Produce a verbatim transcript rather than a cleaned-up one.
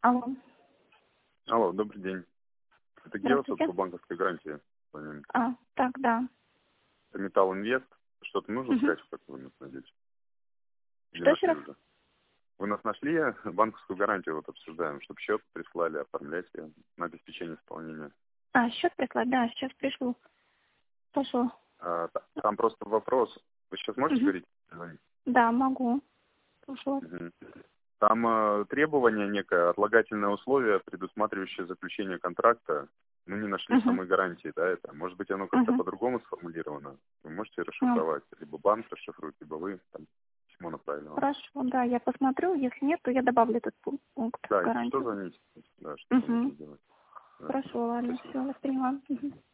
Алло. Алло, добрый день. Это Геос Здравствуйте. от банковской гарантии. Звоним. А, так, да. Это Металл Инвест. Что-то нужно Угу. сказать, как вы нас найдете? Или Что еще нашли раз? уже? Вы нас нашли, банковскую гарантию вот обсуждаем, чтобы счет прислали, оформлять ее на обеспечение исполнения. А, счет прислать? Да, сейчас пришлю. Пошел. А, та- там просто вопрос. Вы сейчас можете Угу. говорить? Говорить. Да, могу. Пошел. Мгм. Там э, требование некое, отлагательное условие, предусматривающее заключение контракта. Мы не нашли в Угу. самой гарантии, да, это. Может быть, оно как-то Угу. по-другому сформулировано. Вы можете Ну, расшифровать. Либо банк расшифрует, либо вы там письмо направили вам. хорошо, да, я посмотрю. Если нет, то я добавлю этот пу- пункт в Да, если что, гарантию. звоните. Да, что Угу. нужно делать. Да. Хорошо, ладно, Спасибо. все, я поняла. Угу.